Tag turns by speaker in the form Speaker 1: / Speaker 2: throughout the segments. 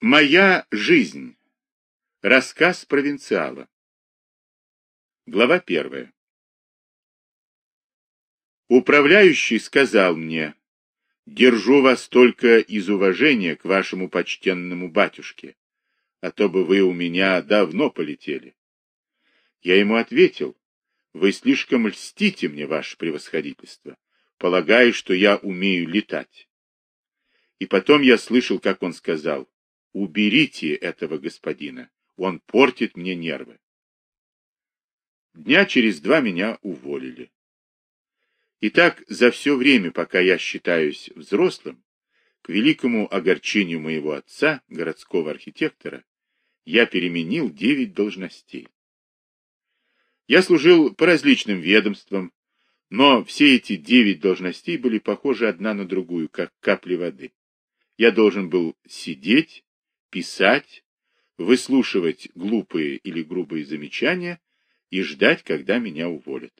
Speaker 1: Моя жизнь. Рассказ провинциала. Глава 1. Управляющий сказал мне: «Держу вас только из уважения к вашему почтенному батюшке, а то бы вы у меня давно полетели». Я ему ответил: «Вы слишком льстите мне, ваше превосходительство, полагая, что я умею летать». И потом я слышал, как он сказал: «Уберите этого господина, он портит мне нервы». Дня через 2 меня уволили. Итак, за все время, пока я считаюсь взрослым, к великому огорчению моего отца, городского архитектора, я переменил 9 должностей. Я служил по различным ведомствам, но все эти 9 должностей были похожи одна на другую, как капли воды. Я должен был сидеть, писать, выслушивать глупые или грубые замечания и ждать, когда меня уволят.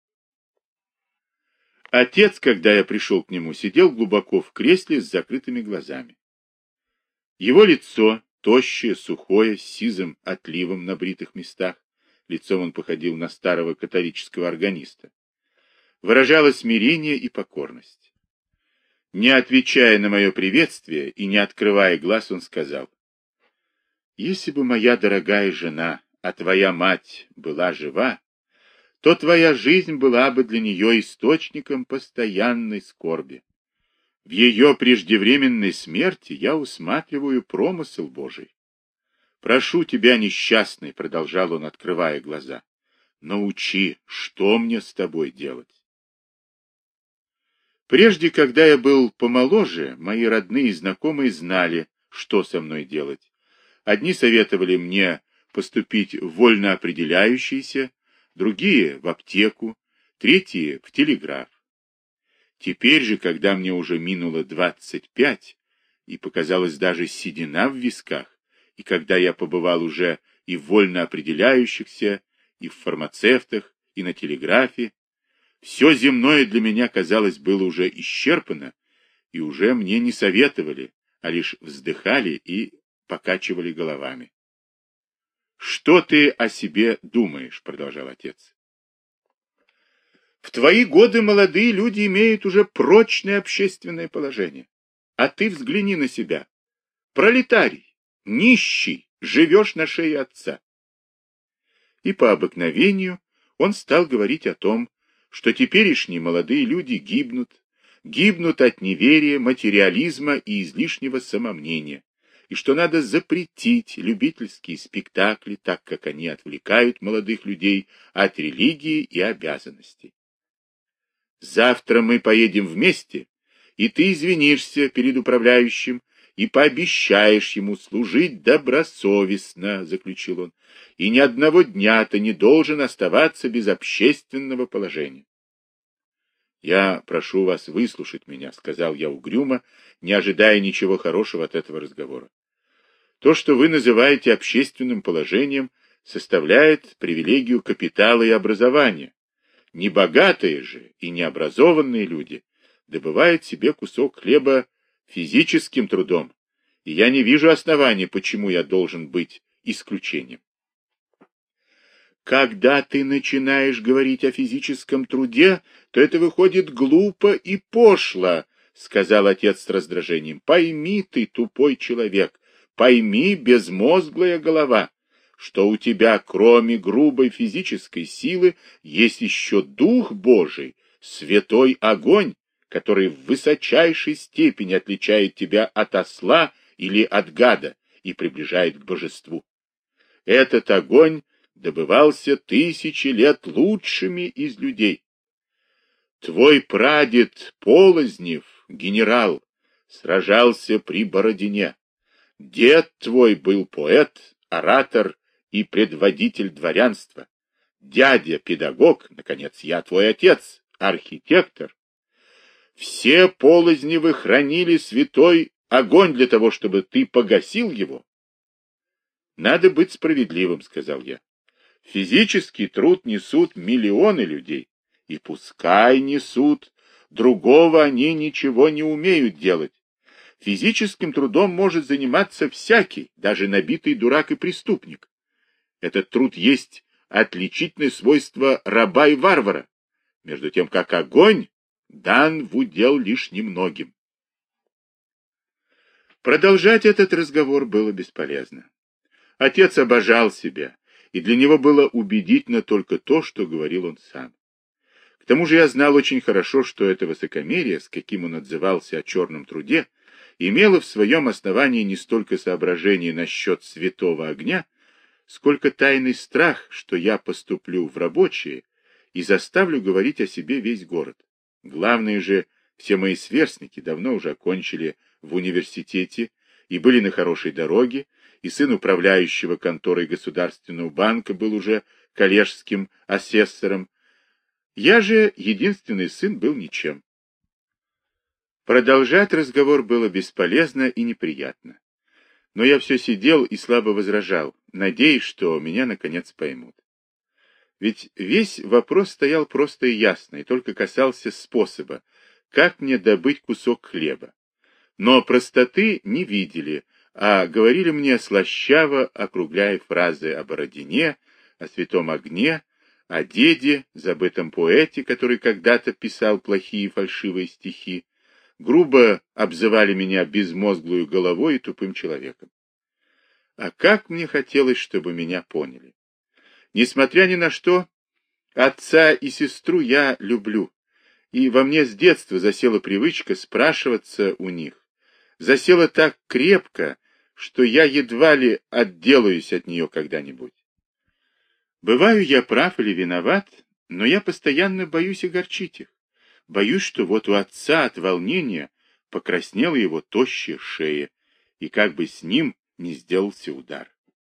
Speaker 1: Отец, когда я пришел к нему, сидел глубоко в кресле с закрытыми глазами. Его лицо, тощее, сухое, с сизым отливом на бритых местах, лицом он походил на старого католического органиста, выражало смирение и покорность. Не отвечая на мое приветствие и не открывая глаз, он сказал: «Если бы моя дорогая жена, а твоя мать была жива, то твоя жизнь была бы для нее источником постоянной скорби. В ее преждевременной смерти я усматриваю промысел Божий. Прошу тебя, несчастный, — продолжал он, открывая глаза, — научи, что мне с тобой делать». Прежде, когда я был помоложе, мои родные и знакомые знали, что со мной делать. Одни советовали мне поступить в вольно определяющийся, другие — в аптеку, третьи — в телеграф. Теперь же, когда мне уже минуло 25, и показалась даже седина в висках, и когда я побывал уже и в вольно определяющихся, и в фармацевтах, и на телеграфе, все земное для меня, казалось, было уже исчерпано, и уже мне не советовали, а лишь вздыхали и покачивали головами. «Что ты о себе думаешь?» — продолжал отец. «В твои годы молодые люди имеют уже прочное общественное положение. А ты взгляни на себя. Пролетарий, нищий, живешь на шее отца». И по обыкновению он стал говорить о том, что теперешние молодые люди гибнут от неверия, материализма и излишнего самомнения, и что надо запретить любительские спектакли, так как они отвлекают молодых людей от религии и обязанностей. «Завтра мы поедем вместе, и ты извинишься перед управляющим и пообещаешь ему служить добросовестно», — заключил он, — «и ни одного дня ты не должен оставаться без общественного положения». «Я прошу вас выслушать меня», — сказал я угрюмо, не ожидая ничего хорошего от этого разговора. «То, что вы называете общественным положением, составляет привилегию капитала и образования. Небогатые же и необразованные люди добывают себе кусок хлеба физическим трудом, и я не вижу оснований, почему я должен быть исключением». «Когда ты начинаешь говорить о физическом труде, то это выходит глупо и пошло», — сказал отец с раздражением. «Пойми ты, тупой человек, пойми, безмозглая голова, что у тебя, кроме грубой физической силы, есть еще Дух Божий, святой огонь, который в высочайшей степени отличает тебя от осла или от гада и приближает к божеству. Этот огонь добывался 1000 лет лучшими из людей. Твой прадед Полознев, генерал, сражался при Бородине. Дед твой был поэт, оратор и предводитель дворянства. Дядя — педагог, наконец, я твой отец, архитектор. Все Полозневы хранили святой огонь для того, чтобы ты погасил его». «Надо быть справедливым», — сказал я. «Физический труд несут миллионы людей, и пускай несут, другого они ничего не умеют делать. Физическим трудом может заниматься всякий, даже набитый дурак и преступник. Этот труд есть отличительное свойство раба и варвара, между тем как огонь дан в удел лишь немногим. Продолжать этот разговор было бесполезно. Отец обожал себя, и для него было убедительно только то, что говорил он сам. К тому же я знал очень хорошо, что это высокомерие, с каким он отзывался о черном труде, имело в своем основании не столько соображений насчет святого огня, сколько тайный страх, что я поступлю в рабочие и заставлю говорить о себе весь город. Главное же, все мои сверстники давно уже окончили в университете и были на хорошей дороге, и сын управляющего конторой Государственного банка был уже коллежским асессором. Я же, единственный сын, был ничем. Продолжать разговор было бесполезно и неприятно. Но я все сидел и слабо возражал, надеясь, что меня наконец поймут. Ведь весь вопрос стоял просто и ясно, и только касался способа, как мне добыть кусок хлеба. Но простоты не видели, а говорили мне слащаво, округляя фразы о Бородине, о святом огне, о деде, забытом поэте, который когда-то писал плохие фальшивые стихи, грубо обзывали меня безмозглую головой и тупым человеком. А как мне хотелось, чтобы меня поняли. Несмотря ни на что, отца и сестру я люблю, и во мне с детства засела привычка спрашиваться у них. Засела так крепко, что я едва ли отделаюсь от нее когда-нибудь. Бываю я прав или виноват, но я постоянно боюсь огорчить их. Боюсь, что вот у отца от волнения покраснела его тощая шея, и как бы с ним не сделался удар.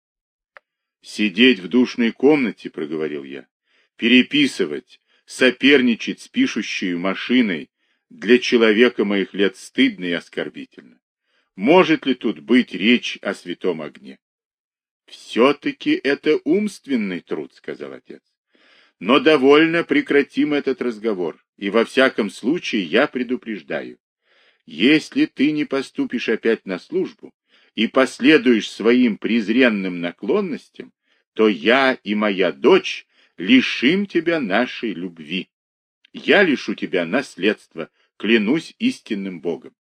Speaker 1: «Сидеть в душной комнате, — проговорил я, — переписывать, соперничать с пишущей машиной для человека моих лет стыдно и оскорбительно. Может ли тут быть речь о святом огне?» «Все-таки это умственный труд, — сказал отец. Но довольно прекратим этот разговор, и во всяком случае я предупреждаю. Если ты не поступишь опять на службу и последуешь своим презренным наклонностям, то я и моя дочь лишим тебя нашей любви. Я лишу тебя наследства, клянусь истинным Богом.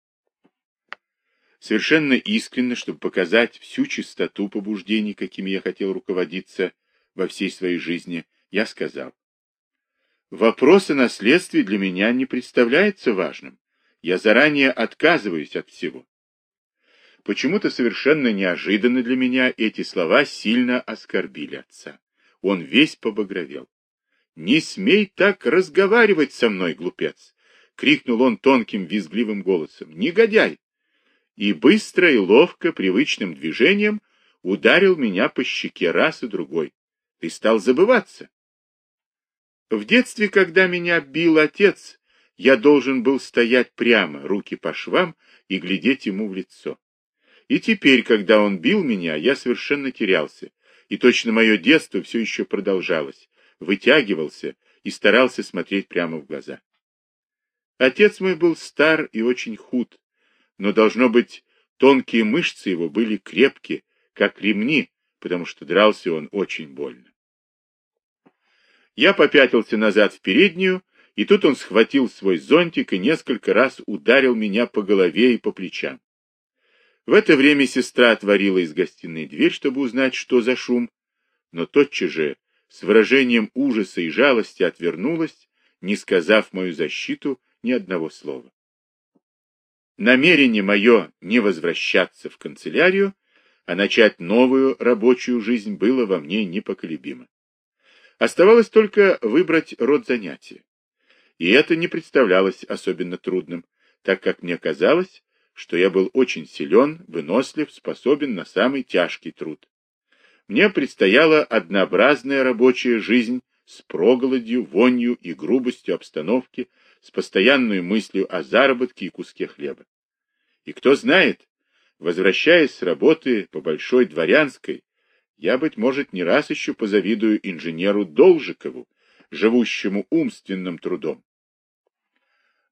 Speaker 1: Совершенно искренне, чтобы показать всю чистоту побуждений, какими я хотел руководиться во всей своей жизни, я сказал: вопрос о наследстве для меня не представляется важным. Я заранее отказываюсь от всего. Почему-то совершенно неожиданно для меня эти слова сильно оскорбили отца. Он весь побагровел. «Не смей так разговаривать со мной, глупец!» — крикнул он тонким визгливым голосом. «Негодяй!» И быстро и ловко, привычным движением ударил меня по щеке раз и другой. «Ты стал забываться!» В детстве, когда меня бил отец, я должен был стоять прямо, руки по швам, и глядеть ему в лицо. И теперь, когда он бил меня, я совершенно терялся, и точно мое детство все еще продолжалось, вытягивался и старался смотреть прямо в глаза. Отец мой был стар и очень худ, но, должно быть, тонкие мышцы его были крепкие, как ремни, потому что дрался он очень больно. Я попятился назад в переднюю, и тут он схватил свой зонтик и несколько раз ударил меня по голове и по плечам. В это время сестра отворила из гостиной дверь, чтобы узнать, что за шум, но тотчас же с выражением ужаса и жалости отвернулась, не сказав в мою защиту ни одного слова. Намерение мое не возвращаться в канцелярию, а начать новую рабочую жизнь было во мне непоколебимо. Оставалось только выбрать род занятия. И это не представлялось особенно трудным, так как мне казалось, что я был очень силен, вынослив, способен на самый тяжкий труд. Мне предстояла однообразная рабочая жизнь с проголодью, вонью и грубостью обстановки, с постоянной мыслью о заработке и куске хлеба. И кто знает, возвращаясь с работы по Большой Дворянской, я, быть может, не раз еще позавидую инженеру Должикову, живущему умственным трудом.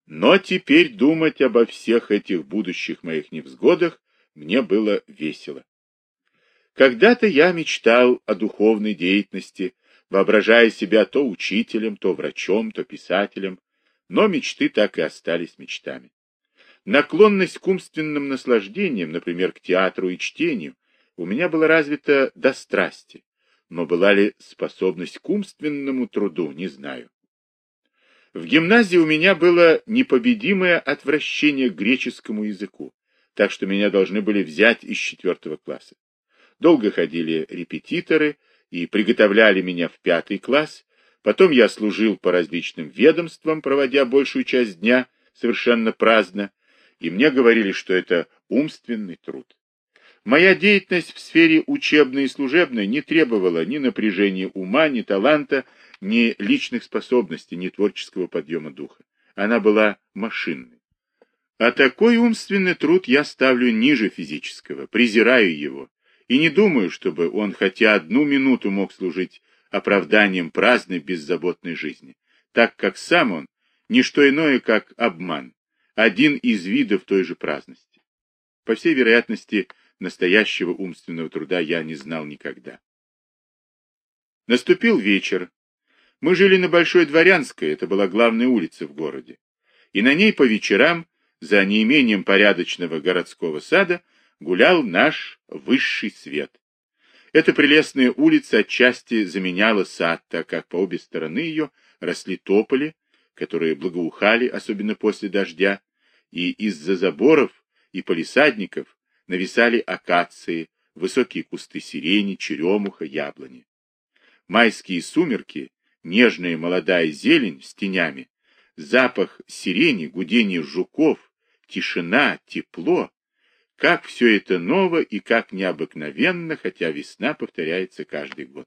Speaker 1: Но теперь думать обо всех этих будущих моих невзгодах мне было весело. Когда-то я мечтал о духовной деятельности, воображая себя то учителем, то врачом, то писателем, но мечты так и остались мечтами. Наклонность к умственным наслаждениям, например, к театру и чтению, у меня была развита до страсти, но была ли способность к умственному труду, не знаю. В гимназии у меня было непобедимое отвращение к греческому языку, так что меня должны были взять из 4 класса. Долго ходили репетиторы и приготовляли меня в 5 класс, потом я служил по различным ведомствам, проводя большую часть дня совершенно праздно, и мне говорили, что это умственный труд. Моя деятельность в сфере учебной и служебной не требовала ни напряжения ума, ни таланта, ни личных способностей, ни творческого подъема духа. Она была машинной. А такой умственный труд я ставлю ниже физического, презираю его, и не думаю, чтобы он хотя одну минуту мог служить оправданием праздной, беззаботной жизни, так как сам он не что иное, как обман, один из видов той же праздности. По всей вероятности, настоящего умственного труда я не знал никогда. Наступил вечер. Мы жили на Большой Дворянской, это была главная улица в городе, и на ней по вечерам, за неимением порядочного городского сада, гулял наш высший свет. Эта прелестная улица отчасти заменяла сад, так как по обе стороны ее росли тополи, которые благоухали, особенно после дождя, и из-за заборов и палисадников нависали акации, высокие кусты сирени, черемуха, яблони. Майские сумерки, нежная молодая зелень с тенями, запах сирени, гудение жуков, тишина, тепло. Как все это ново и как необыкновенно, хотя весна повторяется каждый год.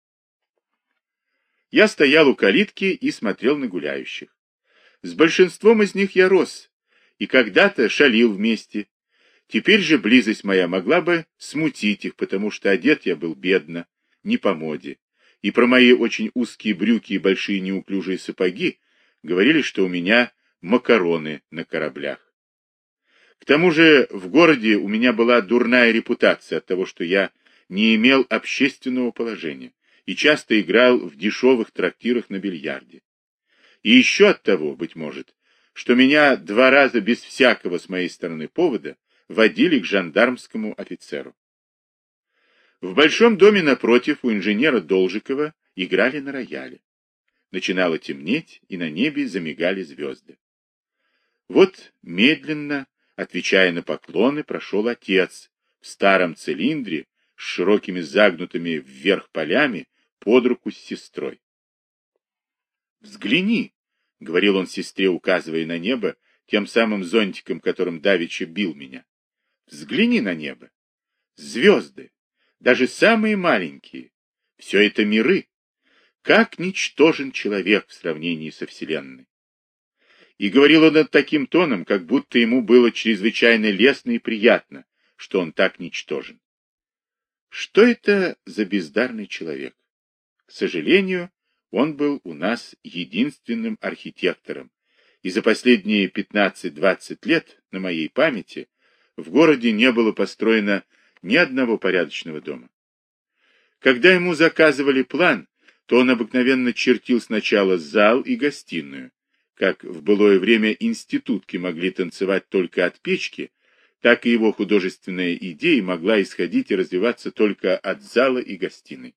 Speaker 1: Я стоял у калитки и смотрел на гуляющих. С большинством из них я рос, и когда-то шалил вместе. Теперь же близость моя могла бы смутить их, потому что одет я был бедно, не по моде. И про мои очень узкие брюки и большие неуклюжие сапоги говорили, что у меня макароны на кораблях. К тому же в городе у меня была дурная репутация от того, что я не имел общественного положения и часто играл в дешевых трактирах на бильярде. И еще от того, быть может, что меня 2 раза без всякого с моей стороны повода водили к жандармскому офицеру. В большом доме напротив у инженера Должикова играли на рояле. Начинало темнеть, и на небе замигали звезды. Вот медленно, отвечая на поклоны, прошел отец в старом цилиндре с широкими загнутыми вверх полями под руку с сестрой. «Взгляни!» — говорил он сестре, указывая на небо тем самым зонтиком, которым давеча бил меня. «Взгляни на небо! Звезды! Даже самые маленькие! Все это миры! Как ничтожен человек в сравнении со Вселенной!» И говорил он таким тоном, как будто ему было чрезвычайно лестно и приятно, что он так ничтожен. Что это за бездарный человек? К сожалению, он был у нас единственным архитектором, и за последние 15-20 лет на моей памяти в городе не было построено ни одного порядочного дома. Когда ему заказывали план, то он обыкновенно чертил сначала зал и гостиную. Как в былое время институтки могли танцевать только от печки, так и его художественная идея могла исходить и развиваться только от зала и гостиной.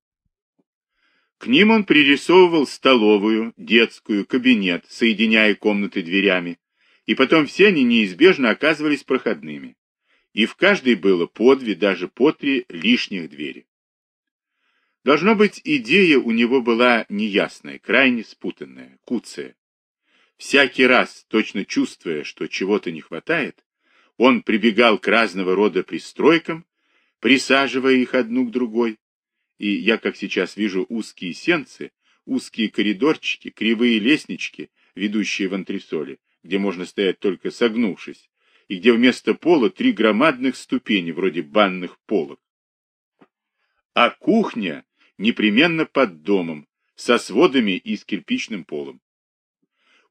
Speaker 1: К ним он пририсовывал столовую, детскую, кабинет, соединяя комнаты дверями, и потом все они неизбежно оказывались проходными. И в каждой было по 2, даже по 3 лишних двери. Должно быть, идея у него была неясная, крайне спутанная, куцая. Всякий раз, точно чувствуя, что чего-то не хватает, он прибегал к разного рода пристройкам, присаживая их одну к другой, и я, как сейчас вижу, узкие сенцы, узкие коридорчики, кривые лестнички, ведущие в антресоли, где можно стоять только согнувшись, и где вместо пола 3 громадных ступени, вроде банных полок. А кухня непременно под домом, со сводами и с кирпичным полом.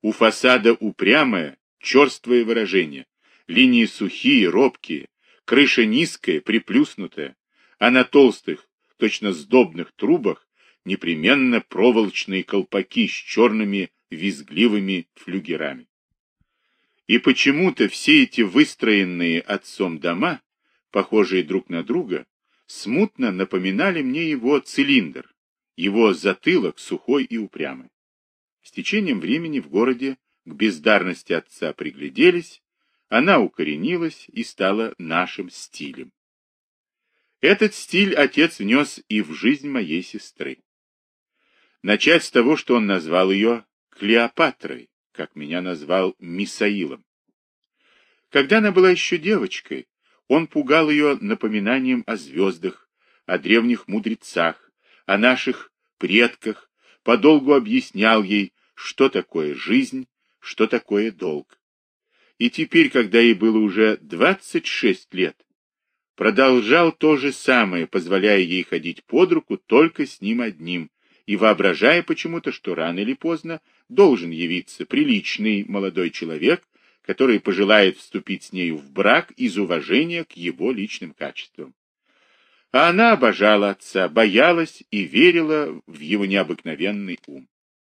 Speaker 1: У фасада упрямое, черствое выражение, линии сухие, робкие, крыша низкая, приплюснутая, а на толстых, точно сдобных трубах непременно проволочные колпаки с черными визгливыми флюгерами. И почему-то все эти выстроенные отцом дома, похожие друг на друга, смутно напоминали мне его цилиндр, его затылок сухой и упрямый. С течением времени в городе к бездарности отца пригляделись, она укоренилась и стала нашим стилем. Этот стиль отец внес и в жизнь моей сестры. Начать с того, что он назвал ее Клеопатрой, как меня назвал Мисаилом. Когда она была еще девочкой, он пугал ее напоминанием о звездах, о древних мудрецах, о наших предках, подолгу объяснял ей, что такое жизнь, что такое долг. И теперь, когда ей было уже 26 лет, продолжал то же самое, позволяя ей ходить под руку только с ним одним, и воображая почему-то, что рано или поздно должен явиться приличный молодой человек, который пожелает вступить с нею в брак из уважения к его личным качествам. А она обожала отца, боялась и верила в его необыкновенный ум.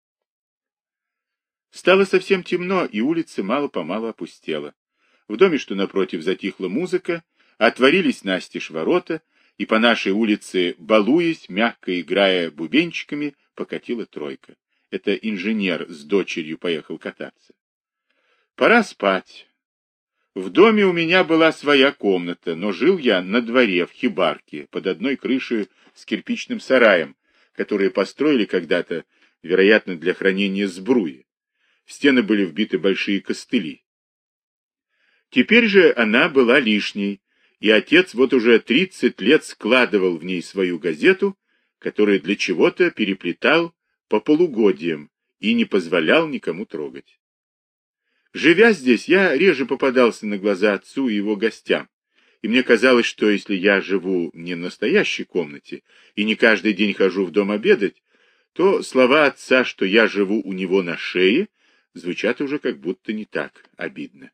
Speaker 1: Стало совсем темно, и улица мало-помалу опустела. В доме, что напротив, затихла музыка, отворились настежь ворота, и по нашей улице, балуясь, мягко играя бубенчиками, покатила тройка. Это инженер с дочерью поехал кататься. Пора спать. В доме у меня была своя комната, но жил я на дворе, в хибарке, под одной крышей с кирпичным сараем, которые построили когда-то, вероятно, для хранения сбруи. В стены были вбиты большие костыли. Теперь же она была лишней, и отец вот уже 30 лет складывал в ней свою газету, которую для чего-то переплетал по полугодиям и не позволял никому трогать. Живя здесь, я реже попадался на глаза отцу и его гостям, и мне казалось, что если я живу не в настоящей комнате и не каждый день хожу в дом обедать, то слова отца, что я живу у него на шее, звучат уже как будто не так обидно.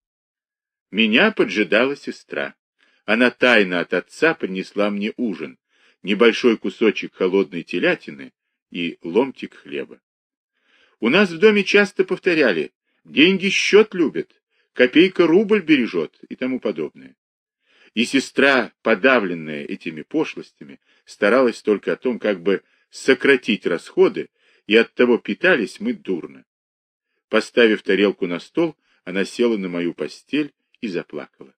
Speaker 1: Меня поджидала сестра. Она тайно от отца принесла мне ужин, небольшой кусочек холодной телятины и ломтик хлеба. У нас в доме часто повторяли: деньги счет любят, копейка рубль бережет и тому подобное. И сестра, подавленная этими пошлостями, старалась только о том, как бы сократить расходы, и оттого питались мы дурно. Поставив тарелку на стол, она села на мою постель и заплакала.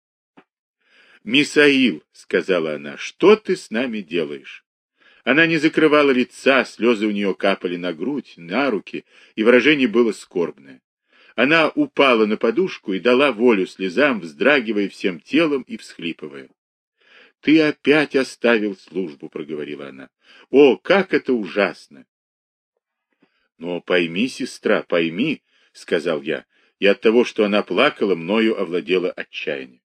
Speaker 1: «Мисаил», — сказала она, — «что ты с нами делаешь?» Она не закрывала лица, слезы у нее капали на грудь, на руки, и выражение было скорбное. Она упала на подушку и дала волю слезам, вздрагивая всем телом и всхлипывая. «Ты опять оставил службу», — проговорила она. «О, как это ужасно!» «Но пойми, сестра, пойми», — сказал я, и от того, что она плакала, мною овладело отчаяние.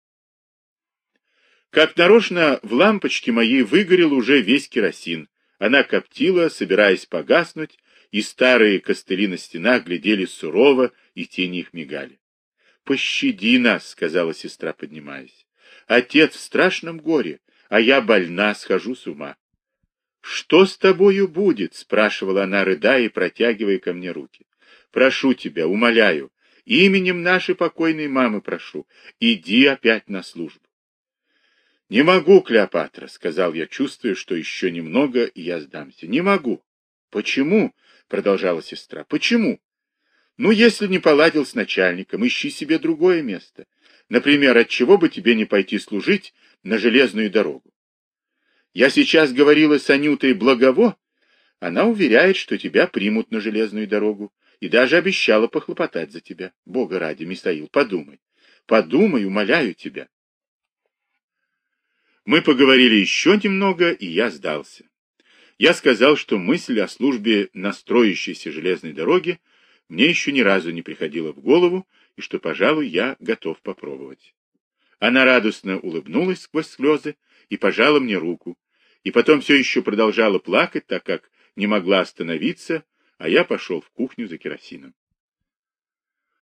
Speaker 1: Как нарочно в лампочке моей выгорел уже весь керосин. Она коптила, собираясь погаснуть, и старые костыли на стенах глядели сурово, и тени их мигали. «Пощади нас», — сказала сестра, поднимаясь. «Отец в страшном горе, а я больна, схожу с ума». «Что с тобою будет?» — спрашивала она, рыдая и протягивая ко мне руки. «Прошу тебя, умоляю, именем нашей покойной мамы прошу, иди опять на службу». «Не могу, Клеопатра», — сказал я, чувствуя, что еще немного, и я сдамся. «Не могу». «Почему?» — продолжала сестра. «Почему?» «Ну, если не поладил с начальником, ищи себе другое место. Например, отчего бы тебе не пойти служить на железную дорогу? Я сейчас говорила с Анютой Благово, она уверяет, что тебя примут на железную дорогу, и даже обещала похлопотать за тебя. Бога ради, Мисаил, подумай. Подумай, умоляю тебя». Мы поговорили еще немного, и я сдался. Я сказал, что мысль о службе на строящейся железной дороге мне еще ни разу не приходила в голову, и что, пожалуй, я готов попробовать. Она радостно улыбнулась сквозь слезы и пожала мне руку, и потом все еще продолжала плакать, так как не могла остановиться, а я пошел в кухню за керосином.